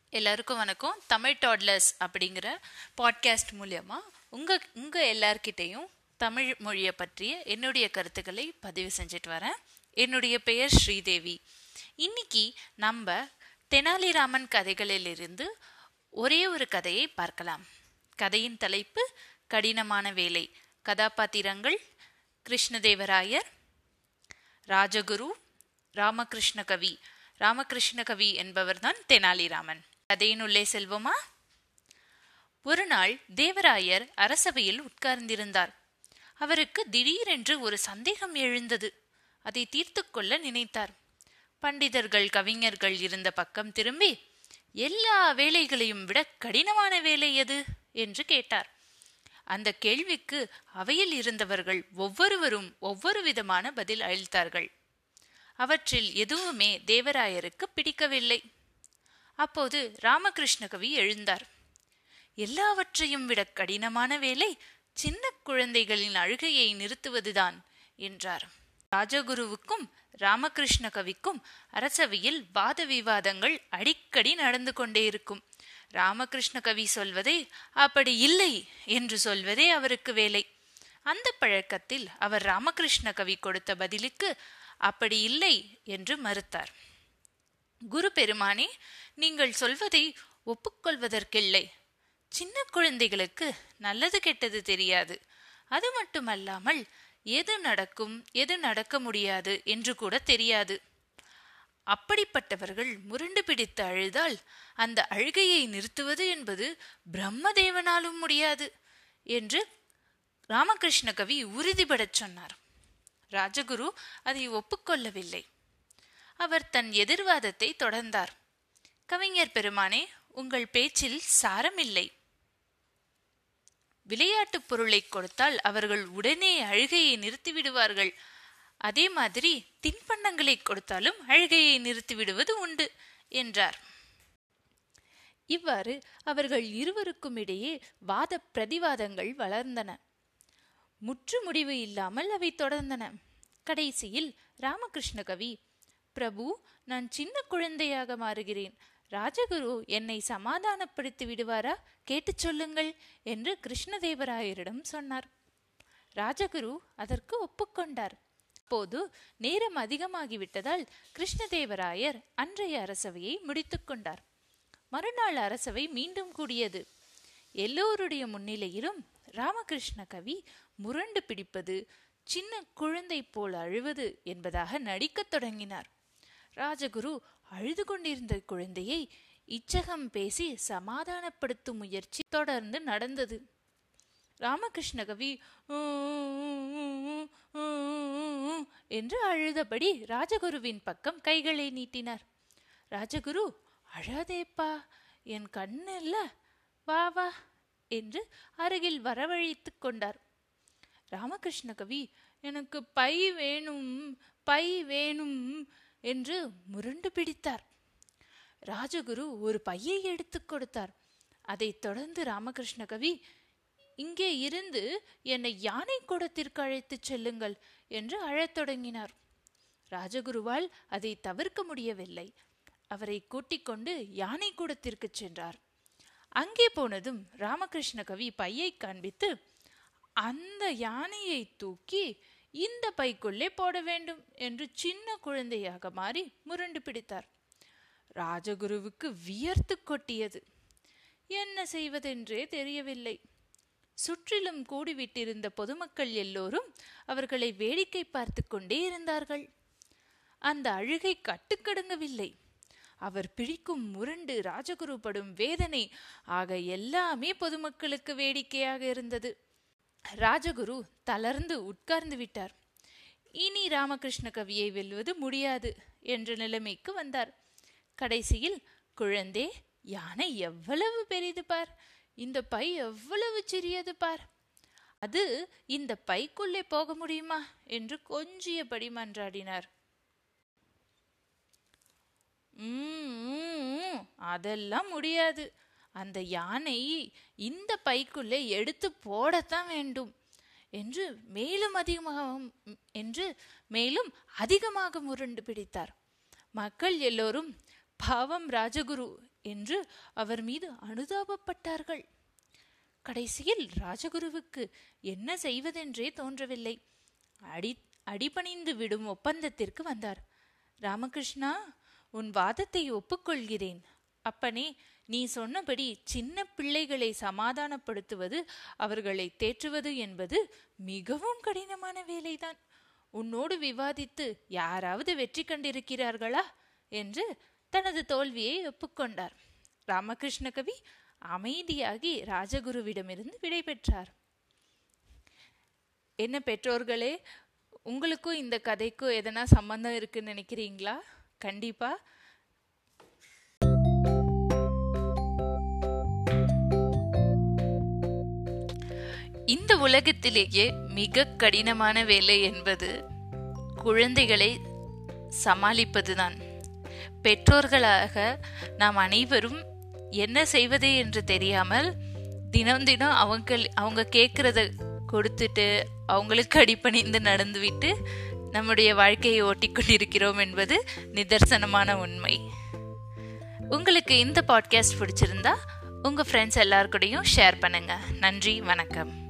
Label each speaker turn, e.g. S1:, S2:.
S1: எல்லாருக்கும் வணக்கம். தமிழ் டாட்லர்ஸ் அப்படிங்கிற பாட்காஸ்ட் மூலமா உங்க எல்லார்கிட்டையும் தமிழ் மொழியை பற்றிய என்னுடைய கருத்துக்களை பதிவு செஞ்சுட்டு வரேன். என்னுடைய பெயர் ஸ்ரீதேவி. இன்னைக்கு நம்ம தெனாலிராமன் கதைகளிலிருந்து ஒரே ஒரு கதையை பார்க்கலாம். கதையின் தலைப்பு கடினமான வேலை. கதாபாத்திரங்கள் கிருஷ்ணதேவராயர், ராஜகுரு, ராமகிருஷ்ண கவி. ராமகிருஷ்ண கவி என்பவர்தான் தெனாலிராமன். கதையினுள்ளே செல்வோமா? ஒரு நாள் தேவராயர் அரசவையில் உட்கார்ந்திருந்தார். அவருக்கு திடீரென்று ஒரு சந்தேகம் எழுந்தது. அதை தீர்த்து கொள்ள நினைத்தார். பண்டிதர்கள், கவிஞர்கள் இருந்த பக்கம் திரும்பி, எல்லா வேலைகளையும் விட கடினமான வேலை எது என்று கேட்டார். அந்த கேள்விக்கு அவையில் இருந்தவர்கள் ஒவ்வொருவரும் ஒவ்வொரு விதமான பதில் அளித்தார்கள். அவற்றில் எதுவுமே தேவராயருக்கு பிடிக்கவில்லை. அப்போது ராமகிருஷ்ண கவி எழுந்தார். எல்லாவற்றையும் விட கடினமான வேலை சின்ன குழந்தைகளின் அழுகையை நிறுத்துவதுதான் என்றார். ராஜகுருவுக்கும் ராமகிருஷ்ண கவிக்கும் அரசவையில் வாத விவாதங்கள் அடிக்கடி நடந்து கொண்டே இருக்கும். ராமகிருஷ்ண கவி சொல்வதை அப்படி இல்லை என்று சொல்வதே அவருக்கு வேலை. அந்த பழக்கத்தில் அவர் ராமகிருஷ்ண கவி கொடுத்த பதிலுக்கு அப்படி இல்லை என்று மறுத்தார். குரு பெருமானே, நீங்கள் சொல்வதை ஒப்புக்கொள்வதற்கில்லை. சின்ன குழந்தைகளுக்கு நல்லது கெட்டது தெரியாது. அது மட்டுமல்லாமல் எது நடக்கும் எது நடக்க முடியாது என்று கூட தெரியாது. அப்படிப்பட்டவர்கள் முரண்டு பிடித்து அழுதால் அந்த அழுகையை நிறுத்துவது என்பது பிரம்மதேவனாலும் முடியாது என்று ராமகிருஷ்ண கவி உறுதிபடச் சொன்னார். ராஜகுரு அதை ஒப்புக்கொள்ளவில்லை. அவர் தன் எதிர்வாதத்தை தொடர்ந்தார். கவிஞர் பெருமானே, உங்கள் பேச்சில் சாரமில்லை. விளையாட்டு பொருளை கொடுத்தால் அவர்கள் உடனே அழுகையை நிறுத்திவிடுவார்கள். அதே மாதிரி தின்பண்டங்களை கொடுத்தாலும் அழுகையை நிறுத்திவிடுவது உண்டு என்றார். இவ்வாறு அவர்கள் இருவருக்கும் இடையே வாத பிரதிவாதங்கள் வளர்ந்தன. முற்று முடிவு இல்லாமல் அவை தொடர்ந்தன. கடைசியில் ராமகிருஷ்ண கவி, பிரபு, நான் சின்ன குழந்தையாக மாறுகிறேன். ராஜகுரு என்னை சமாதானப்படுத்தி விடுவாரா? கேட்டு சொல்லுங்கள் என்று கிருஷ்ணதேவராயரிடம் சொன்னார். ராஜகுரு அதற்கு ஒப்புக்கொண்டார். அப்போது நேரம் அதிகமாகிவிட்டதால் கிருஷ்ணதேவராயர் அன்றைய அரசவையை முடித்துக் கொண்டார். மறுநாள் அரசவை மீண்டும் கூடியது. எல்லோருடைய முன்னிலையிலும் ராமகிருஷ்ண கவி முரண்டு பிடிப்பது, சின்ன குழந்தை போல் அழுவது என்பதாக நடிக்கத் தொடங்கினார். ராஜகுரு அழுது கொண்டிருந்த குழந்தையை இச்சகம் பேசி சமாதானப்படுத்தும் முயற்சி தொடர்ந்து நடந்தது. ராமகிருஷ்ண கவி என்று அழுதபடி ராஜகுருவின் பக்கம் கைகளை நீட்டினார். ராஜகுரு, அழாதேப்பா, என் கண்ணல்ல, வா வா என்று அருகில் வரவழைத்து கொண்டார். ராமகிருஷ்ண கவி, எனக்கு பை வேணும், பை வேணும் என்று முரண்டு பிடித்தார். ராஜகுரு ஒரு பையை எடுத்து கொடுத்தார். அதைத் தொடர்ந்து ராமகிருஷ்ண கவி, இங்கே இருந்து என்னை யானை கூடத்திற்கு அழைத்துச் செல்லுங்கள் என்று அழத் தொடங்கினார். ராஜகுருவால் அதை தவிர்க்க முடியவில்லை. அவரை கூட்டிக் கொண்டு யானை கூடத்திற்கு சென்றார். அங்கே போனதும் ராமகிருஷ்ண கவி பையை காண்பித்து, அந்த யானையை தூக்கி இந்த பைக்குள்ளே போட வேண்டும் என்று சின்ன குழந்தையாக மாறி முரண்டு பிடித்தார். ராஜகுருவுக்கு வியர்த்து கொட்டியது. என்ன செய்வதென்றே தெரியவில்லை. சுற்றிலும் கூடிவிட்டிருந்த பொதுமக்கள் எல்லோரும் அவர்களை வேடிக்கை பார்த்து கொண்டே இருந்தார்கள். அந்த அழுகை கட்டுக்கடங்கவில்லை. அவர் பிடிக்கும் முரண்டு, ராஜகுரு படும் வேதனை ஆக எல்லாமே பொதுமக்களுக்கு வேடிக்கையாக இருந்தது. ராஜகுரு தளர்ந்து உட்கார்ந்து விட்டார். இனி ராமகிருஷ்ண கவியை வெல்வது முடியாது என்ற நிலைமைக்கு வந்தார். கடைசியில், குழந்தே, யானை எவ்வளவு பெரிது பார், இந்த பை எவ்வளவு சிறியது பார், அது இந்த பைக்குள்ளே போக முடியுமா என்று கொஞ்சியபடி மன்றாடினார். அதெல்லாம் முடியாது. அந்த யானை இந்த பைக்குள்ளே எடுத்து போடத்தான் வேண்டும் என்று மேலும் அதிகமாக முரண்டு பிடித்தார். மக்கள் எல்லோரும் பாவம் ராஜகுரு என்று அவர் மீது அனுதாபப்பட்டார்கள். கடைசியில் ராஜகுருவுக்கு என்ன செய்வதென்றே தோன்றவில்லை. அடிபணிந்து விடும் ஒப்பந்தத்திற்கு வந்தார். ராமகிருஷ்ணா, உன் வாதத்தை ஒப்புக்கொள்கிறேன். அப்பனே, நீ சொன்னபடி சின்ன பிள்ளைகளை சமாதானப்படுத்துவது, அவர்களை தேற்றுவது என்பது மிகவும் கடினமான வேலைதான். உன்னோடு விவாதித்து யாராவது வெற்றி கண்டிருக்கிறார்களா என்று தனது தோல்வியை ஒப்புக்கொண்டார். ராமகிருஷ்ண கவி அமைதியாகி ராஜகுருவிடமிருந்து விடை பெற்றார். என்ன பெற்றோர்களே, உங்களுக்கும் இந்த கதைக்கும் எதனா சம்பந்தம் இருக்குன்னு நினைக்கிறீங்களா? கண்டிப்பா. இந்த உலகத்திலேயே மிக கடினமான வேலை என்பது குழந்தைகளை சமாளிப்பதுதான். பெற்றோர்களாக நாம் அனைவரும் என்ன செய்வது என்று தெரியாமல் தினம் தினம் அவங்க கேட்கறத கொடுத்துட்டு அவங்களுக்கு அடிபணிந்து நடந்துவிட்டு நம்முடைய வாழ்க்கையை ஓட்டிக்கொண்டிருக்கிறோம் என்பது நிதர்சனமான உண்மை. உங்களுக்கு இந்த பாட்காஸ்ட் பிடிச்சிருந்தா உங்க ஃப்ரெண்ட்ஸ் எல்லாருக்கூடையும் ஷேர் பண்ணுங்க. நன்றி, வணக்கம்.